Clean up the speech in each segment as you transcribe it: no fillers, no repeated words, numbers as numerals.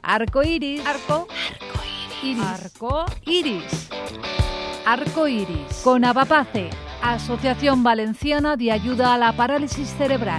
Arcoiris. Arcoiris. Arcoiris. Con Avapace, Asociación Valenciana de Ayuda a la Parálisis Cerebral.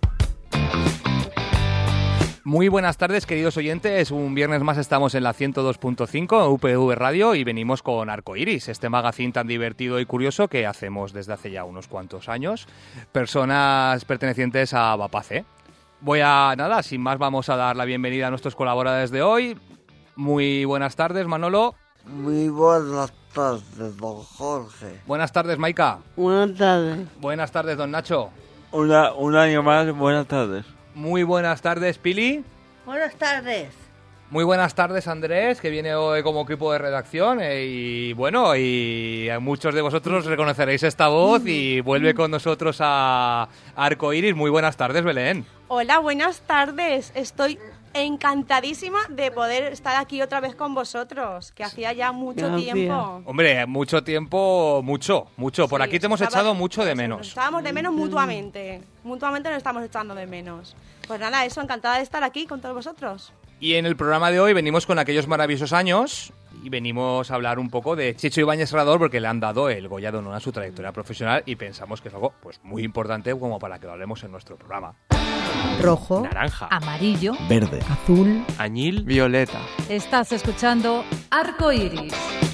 Muy buenas tardes, queridos oyentes. Un viernes más estamos en la 102.5 UPV Radio y venimos con Arcoiris, este magazine tan divertido y curioso que hacemos desde hace ya unos cuantos años. Personas pertenecientes a Avapace. Sin más, vamos a dar la bienvenida a nuestros colaboradores de hoy. Muy buenas tardes, Manolo. Muy buenas tardes, don Jorge. Buenas tardes, Maika. Buenas tardes. Buenas tardes, don Nacho. Un año más, buenas tardes. Muy buenas tardes, Pili. Buenas tardes. Muy buenas tardes, Andrés, que viene hoy como equipo de redacción. Y muchos de vosotros reconoceréis esta voz y vuelve con nosotros a Arcoiris. Muy buenas tardes, Belén. Hola, buenas tardes. Estoy encantadísima de poder estar aquí otra vez con vosotros, que hacía ya mucho tiempo. Hombre, mucho tiempo, mucho. Por aquí te hemos echado mucho de menos. Nos estábamos de menos mutuamente. Mutuamente nos estamos echando de menos. Pues nada, eso, encantada de estar aquí con todos vosotros. Y en el programa de hoy venimos con aquellos maravillosos años y venimos a hablar un poco de Chicho Ibáñez Serrador porque le han dado el Goya de Honor a su trayectoria profesional y pensamos que es algo pues muy importante como para que lo hablemos en nuestro programa. Rojo, naranja, amarillo, verde, azul, añil, violeta. Estás escuchando Arcoiris.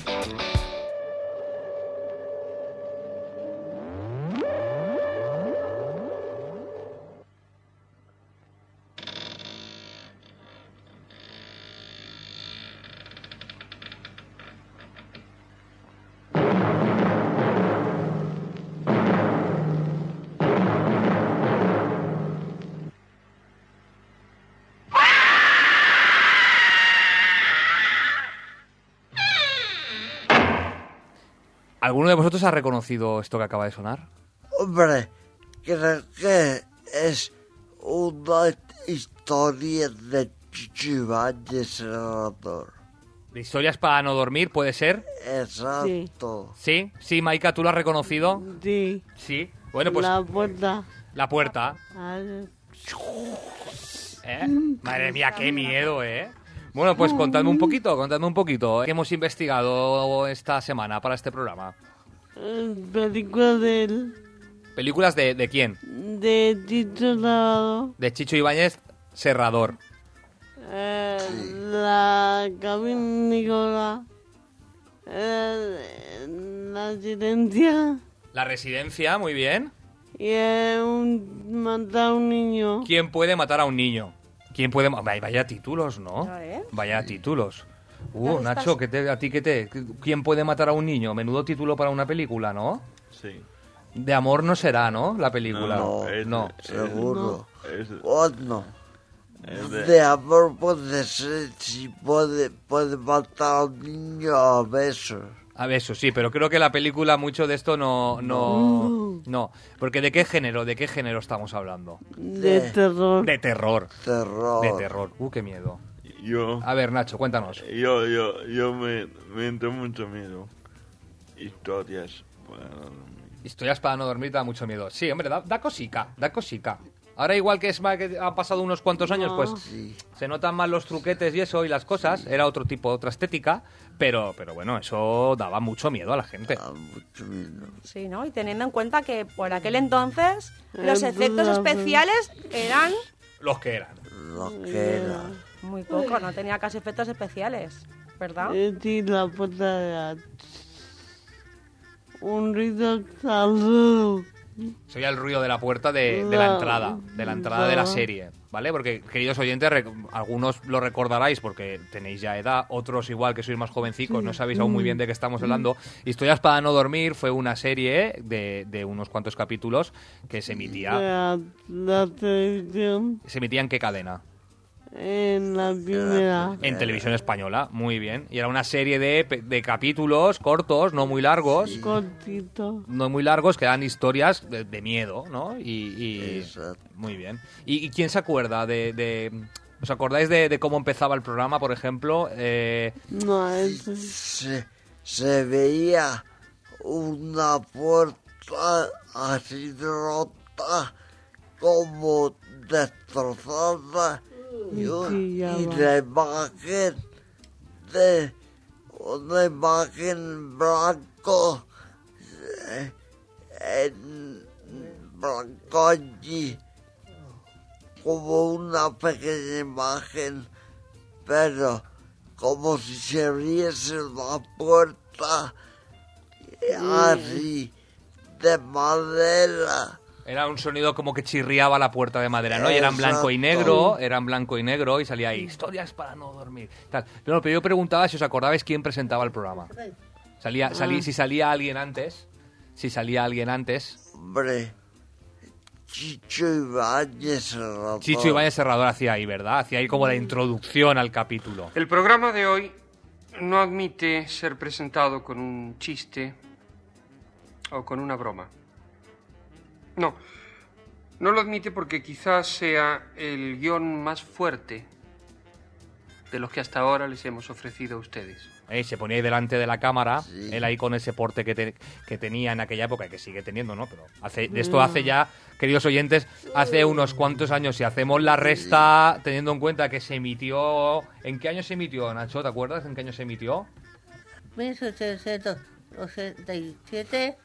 ¿Alguno de vosotros ha reconocido esto que acaba de sonar? Hombre, creo que es una historia de Chicho Ibáñez Serrador. ¿De Historias para no dormir, puede ser? Exacto. ¿Sí? ¿Sí, Maika, tú lo has reconocido? Sí. Sí. Bueno, pues... La puerta. La puerta. Madre mía, qué miedo, ¿eh? Bueno, pues contadme un poquito. ¿Qué hemos investigado esta semana para este programa? Películas de él. ¿Películas de quién? De Chicho Serrador. De Chicho Ibáñez Serrador. La cavernícola. La residencia. La residencia, muy bien. Y matar a un niño. ¿Quién puede matar a un niño? ¿Quién puede...? Vaya títulos, ¿no? Vaya títulos. Nacho, ¿quién puede matar a un niño? Menudo título para una película, ¿no? Sí. De amor no será, ¿no? La película. No, seguro. No. De amor puede ser, si puede matar a un niño a besos. A besos, sí, pero creo que la película mucho de esto no. Porque ¿de qué género estamos hablando? De terror. De terror. Terror. De terror. Qué miedo. Yo A ver, Nacho, cuéntanos. me entró mucho miedo. Historias para no dormir. Historias para no dormir da mucho miedo. Sí, hombre, da cosica. Ahora igual que han pasado unos cuantos años, pues Sí. se notan más los truquetes y eso y las cosas. Era otro tipo, otra estética. Pero bueno, eso daba mucho miedo a la gente. Da mucho miedo. Sí, ¿no? Y teniendo en cuenta que por aquel entonces los efectos especiales eran Los que eran. Lo que era. muy poco, no tenía casi efectos especiales, ¿verdad? Sí, la puerta de un ruido salud. Se oía el ruido de la puerta de la entrada, de la serie, ¿vale? Porque, queridos oyentes, algunos lo recordaráis porque tenéis ya edad, otros igual que sois más jovencicos, no sabéis aún muy bien de qué estamos hablando. Historias para no dormir fue una serie de unos cuantos capítulos que se emitía. La televisión. ¿Se emitía en qué cadena? En la primera. En Televisión Española, muy bien. Y era una serie de capítulos cortos, no muy largos. Cortito. No muy largos, que dan historias de miedo, ¿no? Exacto. Muy bien. ¿Y quién se acuerda ¿Os acordáis de cómo empezaba el programa, por ejemplo? No, es... Se veía una puerta así rota, como destrozada, y la imagen de una imagen blanco en blanco allí, como una pequeña imagen, pero como si se abriese una puerta así de madera. Era un sonido como que chirriaba la puerta de madera, ¿no? Y era en blanco y negro, y salía ahí, historias para no dormir. Tal. No, pero yo preguntaba si os acordabais quién presentaba el programa. Si salía alguien antes. Hombre, Chicho Ibáñez Serrador. Chicho Ibáñez Serrador hacía ahí, ¿verdad? Hacía ahí como la introducción al capítulo. El programa de hoy no admite ser presentado con un chiste o con una broma. No lo admite porque quizás sea el guión más fuerte de los que hasta ahora les hemos ofrecido a ustedes. Se ponía ahí delante de la cámara, él ahí con ese porte que tenía en aquella época, y que sigue teniendo, ¿no? Pero hace ya, queridos oyentes, hace unos cuantos años. Si hacemos la resta, teniendo en cuenta que se emitió... ¿En qué año se emitió, Nacho? ¿Te acuerdas en qué año se emitió? 1867,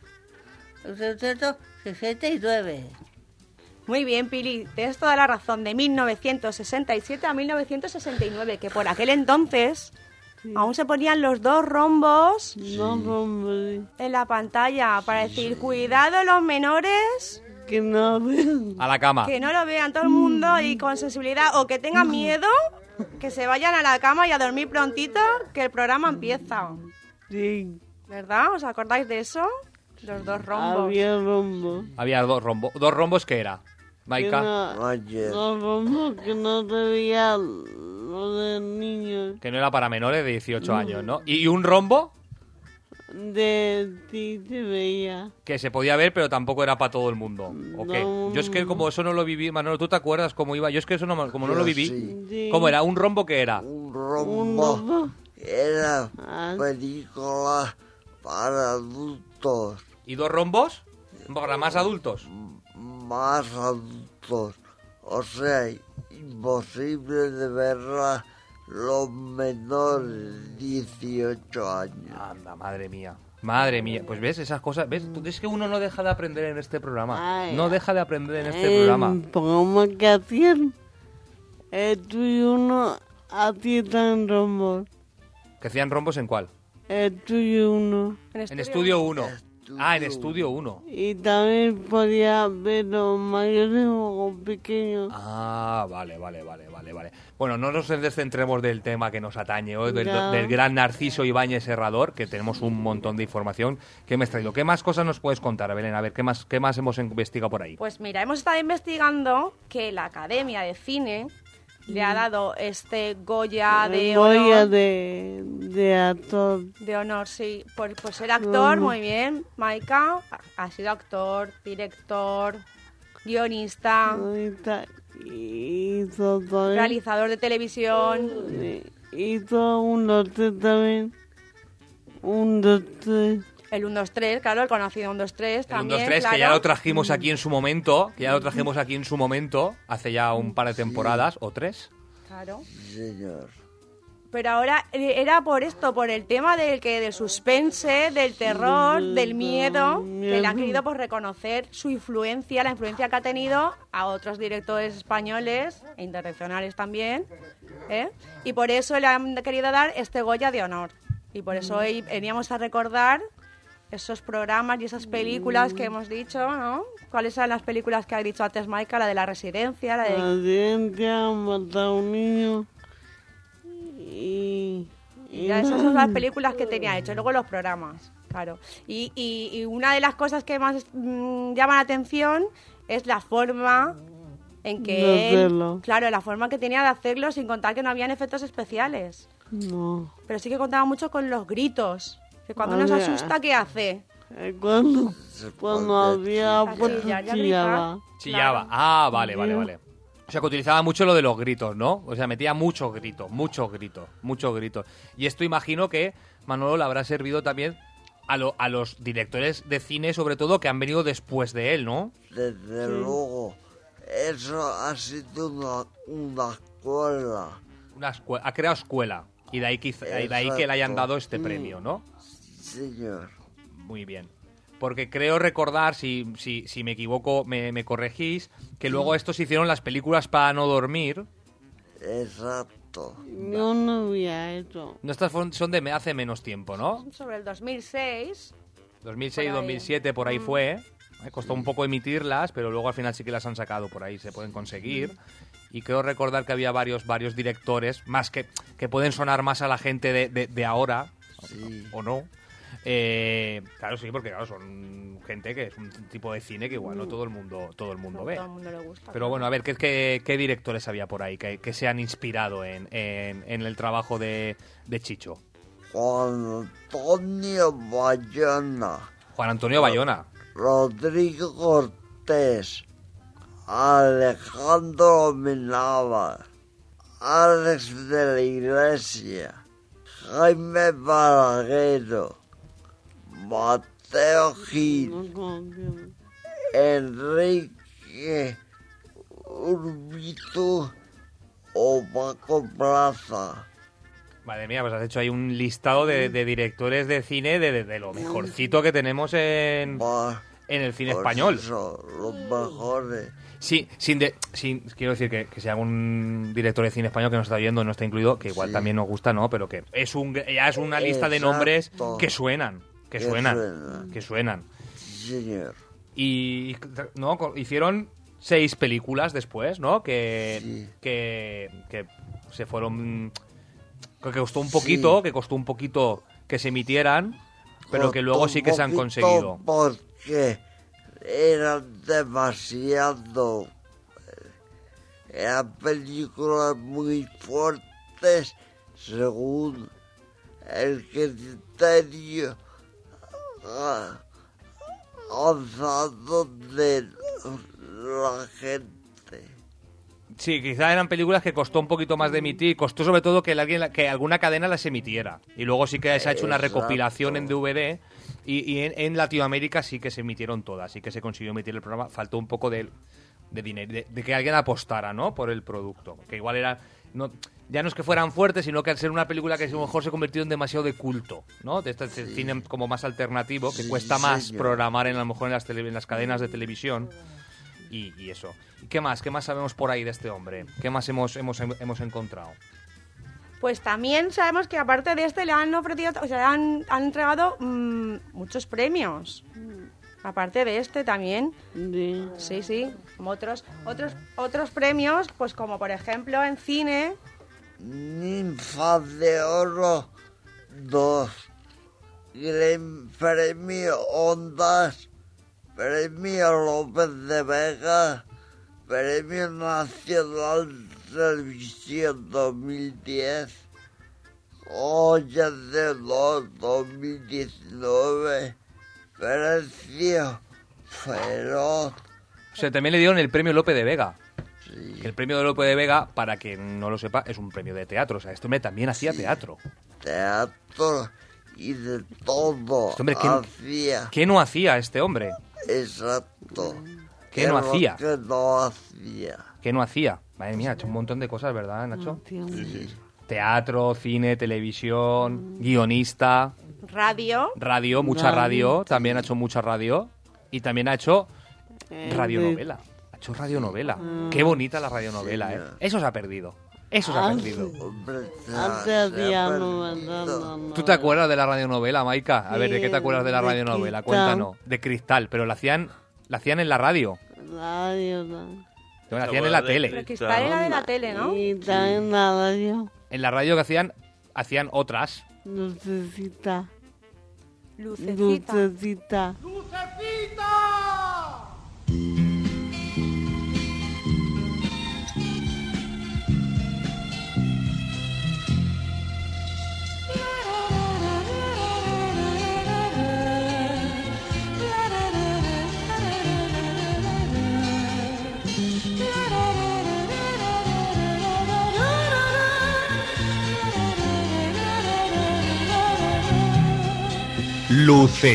1869. Muy bien, Pili, tienes toda la razón, de 1967 a 1969, que por aquel entonces aún se ponían los dos rombos en la pantalla para decir, cuidado los menores, Que no vean. A la cama. que no lo vean todo el mundo y con sensibilidad, o que tengan miedo, que se vayan a la cama y a dormir prontito, que el programa empieza. Sí, ¿Verdad? ¿Os acordáis de eso? Los dos rombos. había rombo. Había dos rombos. ¿Dos rombos qué era? Maika. Ayer. No rombo que no te veía lo del niño. Que no era para menores de 18 años, ¿no? ¿Y un rombo? De ti te veía. Que se podía ver, pero tampoco era para todo el mundo. ¿O qué? No. Yo es que como eso no lo viví, Manolo, ¿tú te acuerdas cómo iba? Yo es que eso no, como no lo viví. Sí. Sí. ¿Cómo era? ¿Un rombo qué era? Un Un rombo rombo. era Ah. película para adultos, ¿Y dos rombos? Para más adultos. más adultos. O sea, imposible de verla los menores de 18 años. Anda, madre mía. Madre mía. Pues ves, esas cosas... ¿Ves? Es que uno no deja de aprender en este programa. Ay, No deja de aprender en este programa. Pongamos que hacían. Tú y uno hacían rombos. ¿Que hacían rombos en cuál? Tú y uno. En Estudio 1. Ah, en Estudio 1. Y también podía ver los mayores o pequeños. Ah, vale. Bueno, no nos descentremos del tema que nos atañe hoy, Ya. del gran Narciso Ibáñez Serrador, que tenemos un montón de información que me has traído. ¿Qué más cosas nos puedes contar, Belén? A ver, ¿qué más hemos investigado por ahí? Pues mira, hemos estado investigando que la Academia de Cine le ha dado este Goya de Goya honor. de actor. De honor, sí. Por ser actor, muy bien. Maika ha sido actor, director, guionista, Ahorita hizo todo. realizador de televisión. Hizo un lote también. Un lote. El 1, 2, 3, claro, el conocido 1, 2, 3 El 1, también, 2, 3, claro. que ya lo trajimos aquí en su momento, hace ya un par de temporadas, o 3. Claro. Señor. Pero ahora era por esto, por el tema del suspense, del terror, del miedo, que le han querido pues reconocer su influencia, la influencia que ha tenido a otros directores españoles e internacionales también, ¿eh? Y por eso le han querido dar este Goya de honor. Y por eso hoy veníamos a recordar esos programas y esas películas que hemos dicho, ¿no? ¿Cuáles eran las películas que ha dicho antes Maika? La de La Residencia, la de... La ciencia, matar a un niño. Y Ya, esas son las películas que tenía hecho, luego los programas, claro. Y una de las cosas que más llaman la atención es la forma en que De él, hacerlo. claro, la forma que tenía de hacerlo, sin contar que no habían efectos especiales. no. Pero sí que contaba mucho con los gritos, que cuando uno se Vale. asusta, ¿qué hace? Cuando había A puesto chillar y a chillaba. Chillaba. Claro. Ah, vale. O sea, que utilizaba mucho lo de los gritos, ¿no? O sea, metía muchos gritos. Y esto imagino que, Manolo, le habrá servido también a los directores de cine, sobre todo, que han venido después de él, ¿no? Desde luego, eso ha sido una escuela. Ha creado escuela. Y de ahí, de ahí que le hayan dado este premio, ¿no? Señor. Muy bien. Porque creo recordar, si me equivoco, me corregís, que luego estos hicieron las películas para no dormir. Exacto. Yo no había hecho. No, estas son de hace menos tiempo, ¿no? Sobre el 2006. 2006, Por ahí. 2007, por ahí fue. Costó un poco emitirlas, pero luego al final sí que las han sacado por ahí, se pueden conseguir. Y creo recordar que había varios directores, más que pueden sonar más a la gente de ahora, Sí. o no. Claro, sí, porque claro, son gente que es un tipo de cine que igual no todo el mundo ve. Todo el mundo le gusta. Pero bueno, a ver, ¿qué directores había por ahí que se han inspirado en el trabajo de Chicho? Juan Antonio Bayona. Juan Antonio Bayona. Rodrigo Cortés. Alejandro Amenábar. Alex de la Iglesia. Jaime Balaguero. Mateo Gil. No confío. Enrique Urbito o Paco Plaza. Madre mía, pues has hecho ahí un listado de directores de cine de lo mejorcito que tenemos en el cine Por español. eso, los mejores. Sí, quiero decir que si algún director de cine español que nos está viendo no está incluido, que igual Sí. también nos gusta, ¿no? Pero que ya es una lista de nombres Exacto. que suenan. Señor. Y no hicieron 6 películas después, ¿no? Sí. Que se fueron, que costó un poquito, que se emitieran, pero que luego sí que se han Poquito conseguido. Porque eran demasiado. Eran películas muy fuertes según el criterio avanzado de la gente. Sí, quizá eran películas que costó un poquito más de emitir, costó sobre todo que alguna cadena las emitiera. Y luego sí que se ha hecho una Exacto. recopilación en DVD y en Latinoamérica sí que se emitieron todas, sí que se consiguió emitir el programa. Faltó un poco de dinero, de que alguien apostara, ¿no? Por el producto. Que igual era... ya no es que fueran fuertes, sino que al ser una película que a lo mejor se convirtió en demasiado de culto, ¿no? De este cine como más alternativo, que Sí, cuesta más señor. programar a lo mejor en las cadenas de televisión. Y eso. ¿Y qué más sabemos por ahí de este hombre? ¿Qué más hemos encontrado? Pues también sabemos que aparte de este le han ofrecido, o sea, han entregado muchos premios. Aparte de este también. Sí, como otros premios, pues como por ejemplo en cine. Ninfa de Oro 2, Premio Ondas, Premio López de Vega, Premio Nacional de Televisión 2010, Olla de Oro 2019, Precio Feroz. O sea, también le dieron el premio Lope de Vega. Sí. Que el premio de Lope de Vega, para quien no lo sepa, es un premio de teatro. O sea, este hombre también hacía teatro. Teatro y de todo Este hombre, hacía. ¿Qué no hacía este hombre? Exacto. ¿Qué no Es lo hacía? que no hacía. ¿Qué no hacía? Madre mía, ha hecho un montón de cosas, ¿verdad, Nacho? Sí. Teatro, cine, televisión, guionista, Radio. mucha radio. También ha hecho mucha radio. Y también ha hecho radionovela. Ha hecho radionovela. Qué bonita la radionovela, ¿eh? Eso se ha perdido. Eso se ha perdido. Hombre, Antes hacía no. ¿Tú te acuerdas de la radionovela, Maika? A ver, ¿de qué te acuerdas de la de radionovela? Cristal. Cuéntanos. De Cristal, pero la hacían en la radio. Radio, no. La hacían en la tele. Pero Cristal era de la tele, ¿no? Y también la radio. En la radio que hacían otras. Lucecita. Lucecita. Lucecita.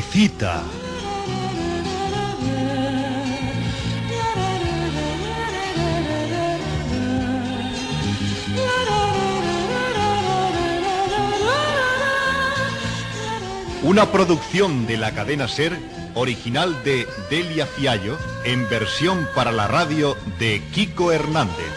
Lucecita. Una producción de la cadena SER, original de Delia Fiallo, en versión para la radio de Kiko Hernández.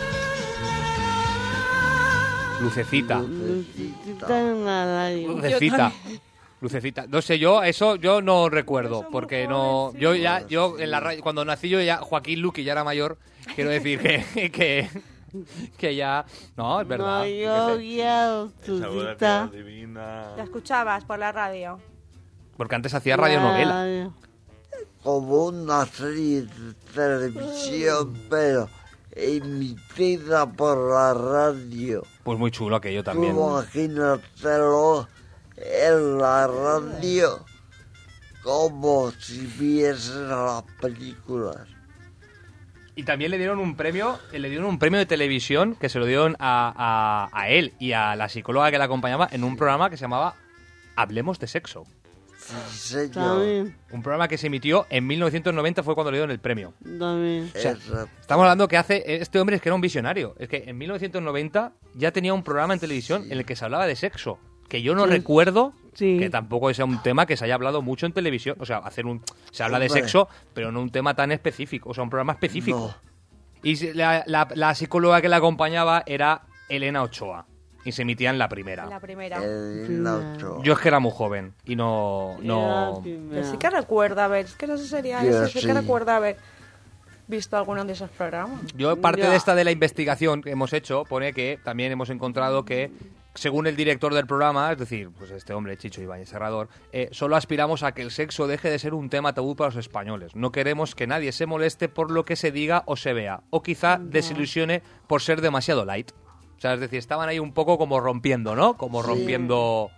Lucecita. Lucecita en la radio. Lucecita. No sé, yo no recuerdo, porque no... Yo en la radio, cuando nací yo ya, Joaquín Luqui ya era mayor, quiero decir que ya... No, es verdad. No, yo ya, Lucecita. ¿La escuchabas por la radio? Porque antes hacía radionovela. Como una serie de televisión, pero emitida por la radio. Pues muy chulo aquello también. Imagínatelo en la radio como si viesen las películas. Y también le dieron un premio de televisión que se lo dieron a él y a la psicóloga que la acompañaba en un programa que se llamaba Hablemos de Sexo. Sí, señor. Un programa que se emitió en 1990, fue cuando le dieron el premio. También. O sea, estamos hablando que este hombre es que era un visionario. Es que en 1990 ya tenía un programa en televisión en el que se hablaba de sexo. Que yo no recuerdo que tampoco sea un tema que se haya hablado mucho en televisión. O sea, se habla de sexo, pero no un tema tan específico. O sea, un programa específico. No. Y la psicóloga que la acompañaba era Elena Ochoa. Y se emitía en la primera. Yo es que era muy joven y no... Pero sí que recuerdo haber... Es que no sé si sería eso. Sí que recuerdo haber visto alguno de esos programas. Yo, parte de esta de la investigación que hemos hecho, pone que también hemos encontrado que, según el director del programa, es decir, pues este hombre, Chicho Ibáñez Serrador, solo aspiramos a que el sexo deje de ser un tema tabú para los españoles. No queremos que nadie se moleste por lo que se diga o se vea. O quizá desilusione por ser demasiado light. O sea, es decir, estaban ahí un poco como rompiendo, ¿no? Como rompiendo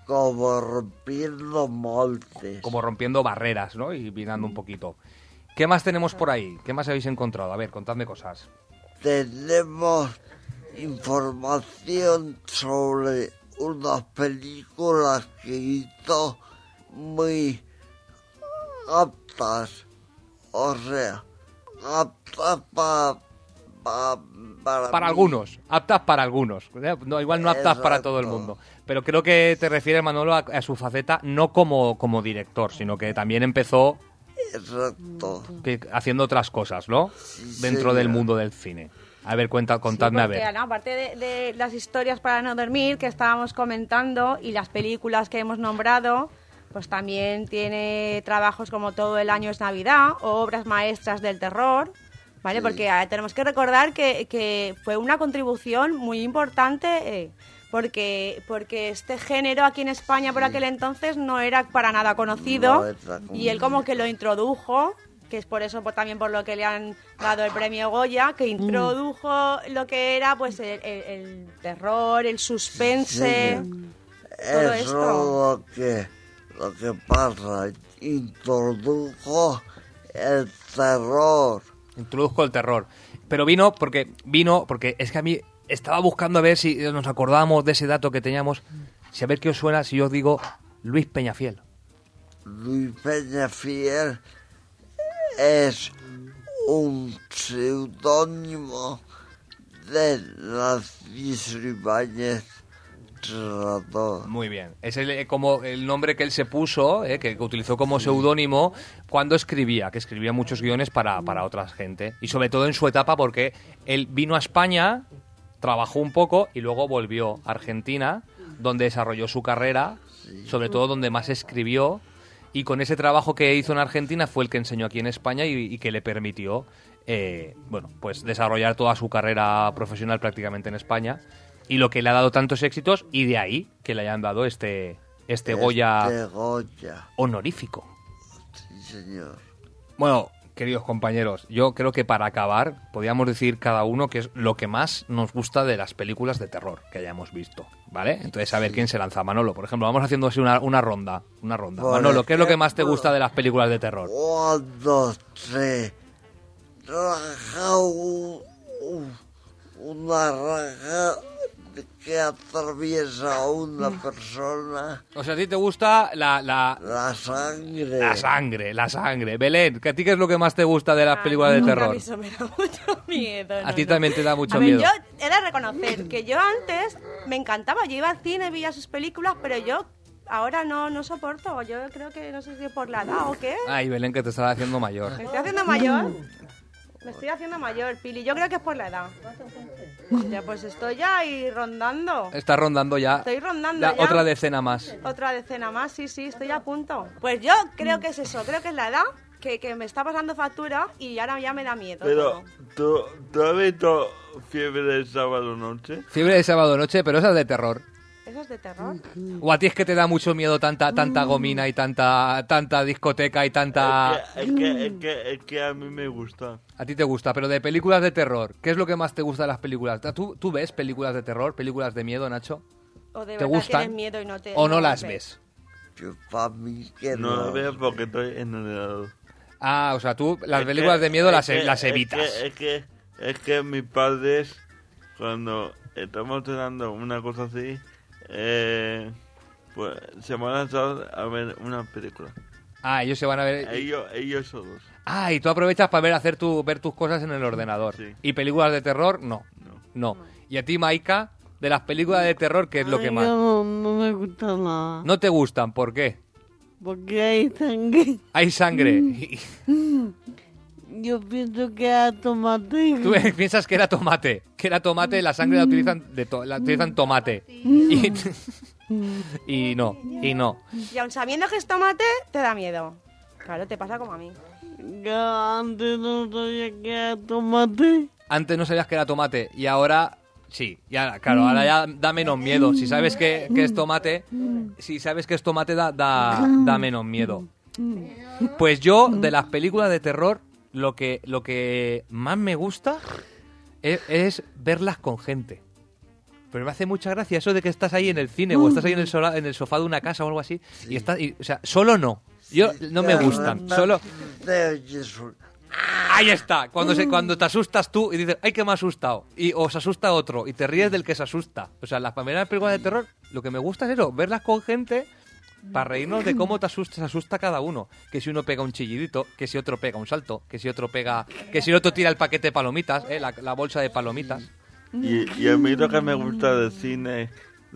moldes. Como rompiendo barreras, ¿no? Y mirando un poquito. ¿Qué más tenemos por ahí? ¿Qué más habéis encontrado? A ver, contadme cosas. Tenemos información sobre unas películas que hizo muy aptas. O sea, aptas para algunos, aptas para algunos. No, igual no aptas para todo el mundo. Pero creo que te refieres, Manolo, a su faceta no como director, sino que también empezó haciendo otras cosas, ¿no? Dentro del mundo del cine. A ver, contadme a ver. No, aparte de las historias para no dormir que estábamos comentando y las películas que hemos nombrado, pues también tiene trabajos como Todo el año es Navidad o obras maestras del terror. ¿Vale? Porque tenemos que recordar que fue una contribución muy importante porque este género aquí en España por aquel entonces no era para nada conocido y él como que lo introdujo, que es por eso también por lo que le han dado el premio Goya, que introdujo lo que era pues el terror, el suspense, todo esto. Lo que pasa, introdujo el terror. Introdujo el terror. Pero vino porque es que a mí estaba buscando a ver si nos acordábamos de ese dato que teníamos. Si a ver qué os suena si yo os digo Luis Peñafiel. Luis Peñafiel es un seudónimo de Narciso Ibáñez Serrador. Muy bien. Es como el nombre que él se puso, que utilizó como seudónimo cuando escribía, que escribía muchos guiones para otra gente. Y sobre todo en su etapa, porque él vino a España, trabajó un poco y luego volvió a Argentina, donde desarrolló su carrera, sobre todo donde más escribió. Y con ese trabajo que hizo en Argentina fue el que enseñó aquí en España y que le permitió pues desarrollar toda su carrera profesional prácticamente en España. Y lo que le ha dado tantos éxitos, y de ahí que le hayan dado este Goya honorífico. Sí, señor. Bueno, queridos compañeros, yo creo que para acabar podríamos decir cada uno qué es lo que más nos gusta de las películas de terror que hayamos visto, ¿vale? Entonces, a ver quién se lanza. Manolo, por ejemplo, vamos haciendo así una ronda. Manolo, ¿qué es lo que más te gusta de las películas de terror? Cuando se raja una raja que atraviesa a una persona. O sea, a ti te gusta la sangre. La sangre. Belén, ¿a ti qué es lo que más te gusta de las películas de terror? A mí eso me da mucho miedo. A ti también te da mucho miedo. Yo he de reconocer que yo antes me encantaba. Yo iba al cine, veía sus películas, pero yo ahora no soporto. Yo creo que no sé si es por la edad o qué. Ay, Belén, que te estás haciendo mayor. ¿Me estoy haciendo mayor? Me estoy haciendo mayor, Pili. Yo creo que es por la edad. Ya, pues estoy ya ahí rondando. Está rondando ya. Estoy rondando ya. Otra decena más. Otra decena más, sí, estoy a punto. Pues yo creo que es eso. Creo que es la edad que me está pasando factura y ahora ya me da miedo. Pero, ¿tú has visto Fiebre de Sábado Noche? Fiebre de Sábado Noche, pero esa es de terror. ¿Eso es de terror? ¿O a ti es que te da mucho miedo tanta gomina y tanta discoteca y tanta...? Es que a mí me gusta. A ti te gusta, pero de películas de terror, ¿qué es lo que más te gusta de las películas? ¿Tú ves películas de terror, películas de miedo, Nacho? ¿O de ¿Te verdad gustan? tienes miedo y no te... ¿O no las ves? Yo para mí que No no. lo veo porque estoy enamorado. Ah, o sea, tú las películas de miedo las evitas. Es que mis padres, cuando estamos cenando una cosa así, pues se van a lanzar a ver una película. Ah, ellos se van a ver... Ellos solos. Ah, y tú aprovechas para ver tus cosas en el ordenador. Sí. ¿Y películas de terror? No. ¿Y a ti, Maika, de las películas de terror, qué es lo que más? No me gusta nada. ¿No te gustan? ¿Por qué? Porque hay sangre. Hay sangre. Yo pienso que era tomate. Tú piensas que era tomate. Que era tomate, la sangre la utilizan tomate. Y no. Y aun sabiendo que es tomate, te da miedo. Claro, te pasa como a mí. Antes no sabía que era tomate. Antes no sabías que era tomate y ahora sí. Ya, claro, ahora ya da menos miedo. Si sabes que es tomate, da menos miedo. Pues yo, de las películas de terror, lo que más me gusta es verlas con gente. Pero me hace mucha gracia eso de que estás ahí en el cine o estás ahí en el sofá de una casa o algo así o sea, solo no. Yo no me gustan. Solo ahí está, cuando te asustas tú y dices, ¡ay, que me ha asustado! O se asusta otro y te ríes del que se asusta. O sea, las primeras películas de terror, lo que me gusta es eso, verlas con gente para reírnos de cómo se asusta cada uno. Que si uno pega un chillidito, que si otro pega un salto, que si otro tira el paquete de palomitas, la bolsa de palomitas. Y a mí lo que me gusta de cine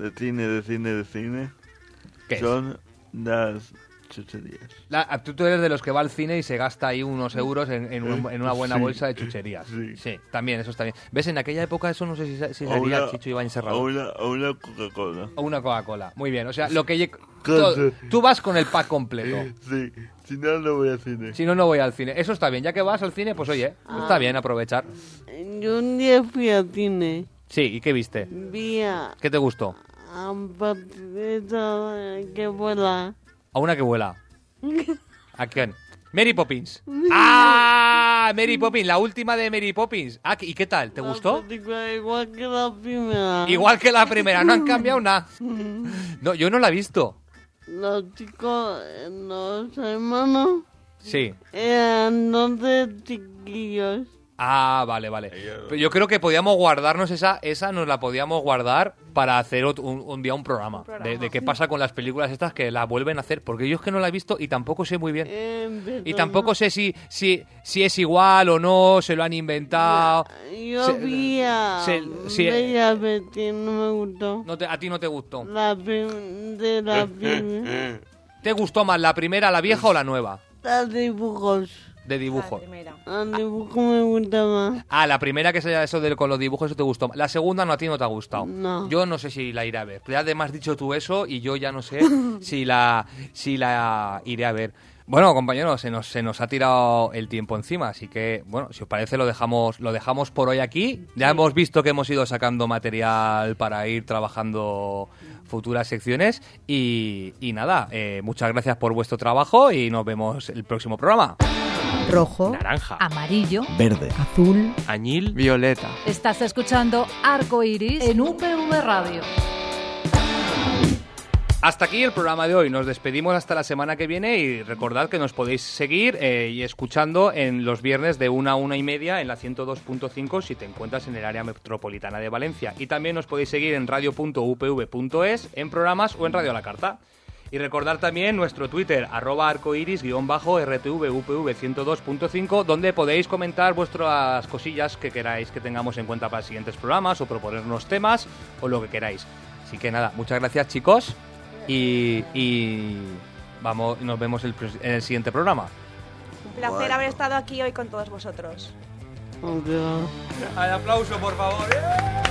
¿Qué son las chucherías. Tú eres de los que va al cine y se gasta ahí unos euros en una buena bolsa de chucherías. Sí, también, eso está bien. ¿Ves? En aquella época eso no sé si sería Chicho Iván Serrano. O una Coca-Cola. O una Coca-Cola. Muy bien, o sea, tú vas con el pack completo. Sí, si no, no voy al cine. Si no, no voy al cine. Eso está bien, ya que vas al cine, pues oye, está bien aprovechar. Yo un día fui al cine. Sí, ¿y qué viste? Vi a ¿Qué te gustó? Patricia que vuela. A una que vuela. ¿A quién? Mary Poppins. ¡Ah! Mary Poppins, la última de Mary Poppins. Ah, ¿y qué tal? ¿Te gustó? Igual que la primera. Igual que la primera, no han cambiado nada. No, yo no la he visto. Los chicos, los hermanos, Sí. eran 12 chiquillos. Ah, vale. Pero yo creo que podíamos guardarnos esa nos la podíamos guardar para hacer un día un programa. De qué pasa con las películas estas que la vuelven a hacer. Porque yo es que no la he visto y tampoco sé muy bien. Y tampoco sé si es igual o no, se lo han inventado. Yo vi a Bella Betty, no me gustó. A ti no te gustó. De la primera. ¿Te gustó más la primera, la vieja o la nueva? Los dibujos. De dibujo. El dibujo me gusta más. Ah, la primera que sea eso con los dibujos, eso te gustó. La segunda no, a ti no te ha gustado. No. Yo no sé si la iré a ver. Ya además has dicho tú eso y yo ya no sé si la iré a ver. Bueno, compañeros, se nos ha tirado el tiempo encima, así que, bueno, si os parece lo dejamos por hoy aquí. Ya hemos visto que hemos ido sacando material para ir trabajando futuras secciones y nada, muchas gracias por vuestro trabajo y nos vemos el próximo programa. Rojo, naranja, amarillo, verde, azul, añil, violeta. Estás escuchando Arco Iris en UPV Radio. Hasta aquí el programa de hoy. Nos despedimos hasta la semana que viene y recordad que nos podéis seguir y escuchando en los viernes de 1 a 1:30 en la 102.5 si te encuentras en el área metropolitana de Valencia. Y también nos podéis seguir en radio.upv.es en programas o en Radio a la Carta. Y recordar también nuestro Twitter, @arcoiris_rtvupv102.5, donde podéis comentar vuestras cosillas que queráis que tengamos en cuenta para los siguientes programas o proponernos temas o lo que queráis. Así que nada, muchas gracias, chicos. y vamos, nos vemos en el siguiente programa. Un placer haber estado aquí hoy con todos vosotros. Adiós. Al aplauso, por favor.